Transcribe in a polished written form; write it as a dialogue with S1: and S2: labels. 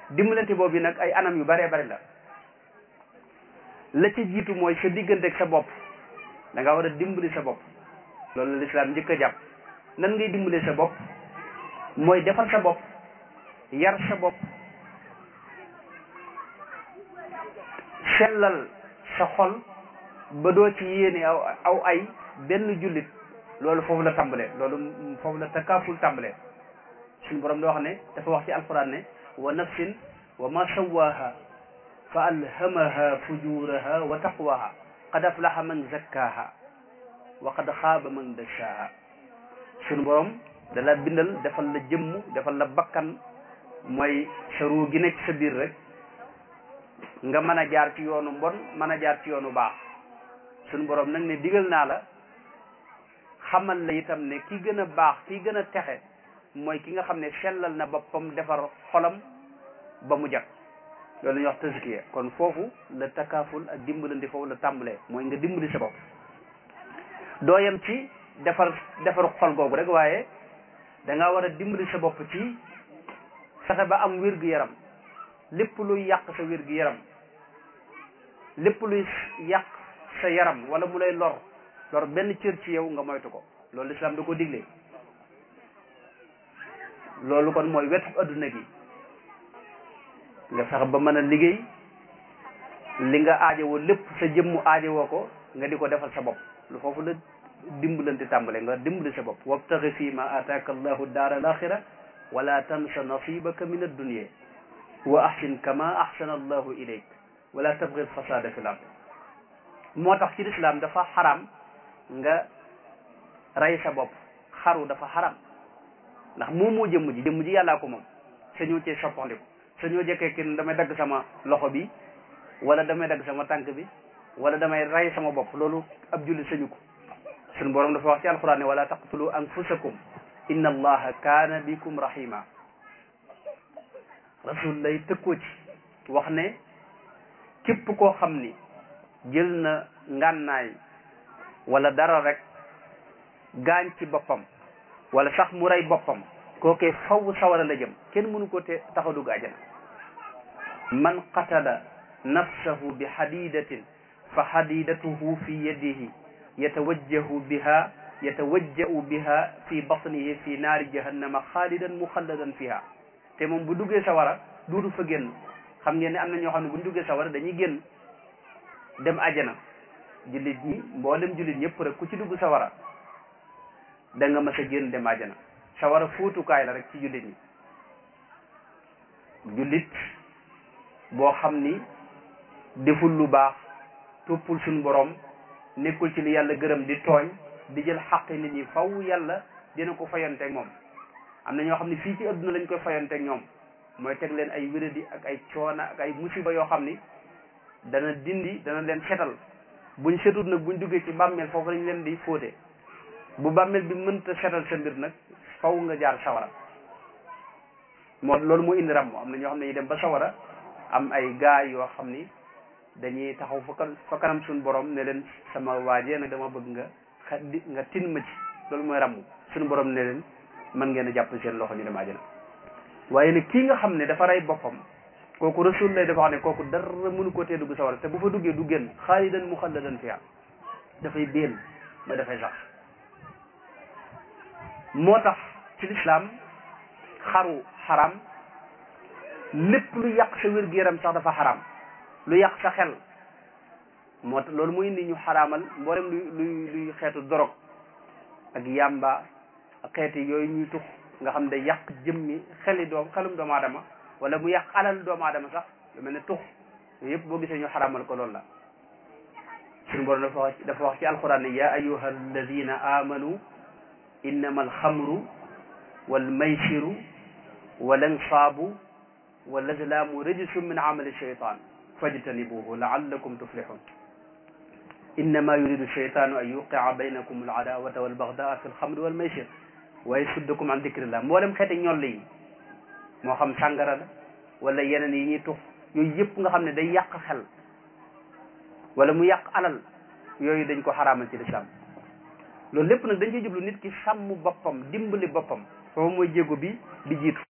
S1: dimbalante boobu nag ay anam yu baree bari la ci jiitu mooy sa diggante ak sa bopp da nga war a dimbali sa bopp. loolu lislaam njëkk a jàpp. nan ngay dimbali sa bopp mooy defar sa bopp, yar sa bopp, sellal sa xol ba doo ci yéene aw ay benn jullit. loolu foofu la tàmbalee, loolu foofu la takaaful tàmbalee. suñu borom da wax ne, dafa wax ci alquran ne wa nafsin wa ma sawaaha fa alhamaha fujuraha wa taqwaha qad aflaha man zakkaha wa qad xaaba man dashaha. suñu borom da la bindal defal la jëmm, defal la bakkan, mooy sa ruu gi nekk sa biir rek nga mën a jaar ci yoonu mbon, mën a jaar ci yoonu baax. suñu borom nag ne digal naa la, xamal la itam ne ki gën a baax, ki gën a texe mooy ki nga xam ne sellal na boppam, defar xolam ba mu jag. loolu la ñuy wax tazkiya. kon foofu la takaaful ak dimbalandi foofu la tàmbalee, mooy nga dimbali sa bopp. doo yem ci defar xol googu rek, waaye da nga war a dimbali sa bopp ci fexe ba am wér-gu-yaram. lépp luy yàq sa wér-gu-yaram, lépp luy yàq sa yaram wala mu lay lor benn cër ci yow nga moytu ko. loolu lislaam da ko digle. loolu kon mooy wetu adduna gi nga fexe ba mën a liggéey li nga aajowoo lépp, sa jëmmu aajowoo ko nga di ko defal sa bopp. lu foofu la dimbalante tàmbale, nga dimbali sa bopp. wabtaxi fii ma ataaka allahu daara al axira wala tansa nasibaka min addunia wa ahsin kama ahsana allahu ilayk wala tabgi al fasada fi l ard. moo tax ci lislaam dafa xaram nga rey sa bopp. xaru dafa xaram ndax moom moo jëmm ji yàllaa ko moom. sañoo cee soppandiku, sañoo jekkee kin damay dagg sama loxo bi wala damay dagg sama tànk bi wala damay rey sama bopp. loolu ab julli sañu ko. suñu borom dafa wax ci alquran ne wala taqtulu anfusakum inna allaha kaana bikum rahima. rasul lay tëkkoo ci wax ne képp koo xam ni jël na ngànnaay wala dara rek gaañ ci boppam wala sax mu rey boppam, kookee faw sawara la jëm. kenn mënu ko te tax a dugg àjjana. man qatala nafsahu bi hadidatin fa hadidatuhu fi yadihi yatawajjahu biha fi batnihi fi naari jahannama xaalidan muxalladan fiha. te moom bu duggee sawara duudu fa génn. xam ngeen ne am na ñoo xam ne bu ñu duggee sawara dañuy génn dem àjjana. jullit ñi, mboolem jullit ñëpp rek ku ci dugg sawara da nga mas a génn dem àjjana. sawara fóotukaay la rek ci jullit ñi. jullit boo xam ni deful lu baax, toppul suñu borom, nekkul ci li yàlla gërëm, di tooñ, di jël xaqi nit ñi, faw yàlla dina ko fayanteeg moom. am na ñoo xam ne fii ci adduna lañ koy fayanteeg ñoom, mooy teg leen ay wéradi ak ay coona ak ay musiba yoo xam ni dana leen setal. buñ setut nag buñ duggee ci bàmmeel foofu lañ leen di fóote. bu bàmmeel bi mënta setal sa mbir nag faw nga jaar sawara. loolu moo indi ram. am na ñoo xam ne ñu dem ba sawara am ay gaay yoo xam ni dañuy taxaw fa kanam suñu borom ne leen sama waajee nag dama bëgg nga tin ma ci. loolu mooy ramm. suñu borom ne leen mën ngeen a jàpp seen loxo ñu dem àjjana. waaye nag kii nga xam ne dafa rey boppam, kooku rasul lay dafa wax ne kooku dara mënu ko tee dugg sawara, te bu fa duggee du génn. xaalidan muxalladan fiha, dafay béel ba dafay sax. moo tax ci lislaam xaru xaram. lépp lu yàq sa wér-gu-yaram sax dafa xaram. lu yàq sa xel moo tax loolu mu indi ñu xaraamal mboolem luy xeetu dorog ak yàmba ak xeeti yooyu ñuy tux nga xam ne yàq jëmmi xelum doomu aadama wala mu yàq alal doomu aadama sax lu mel ne tux. yooyu yëpp boo gisee ñu xaraamal ko loolu la. suñu borom dafa wax ci alquran ne ya ayyuha alladina amanu innama alxamru walmaysiru walansaabu walazlaamu rijsun min amali shaytan fajtanibuhu laallakum tuflihun. innama yuridu shaytanu an yuqia baynakum aladawata walbagdaa fi alxamri walmaysir wa yasuddakum an dicrillah. mboolem xeeti ñoll yi moo xam sàngara la wala yeneen yi ñuy tux, yooyu yëpp nga xam ne day yàq xel wala mu yàq alal, yooyu dañ ko xaraamal ci lislaam. loolu lépp nag dañ koy jublu nit ki sàmm boppam, dimbali boppam. foofu mooy jéego bi di jiitu.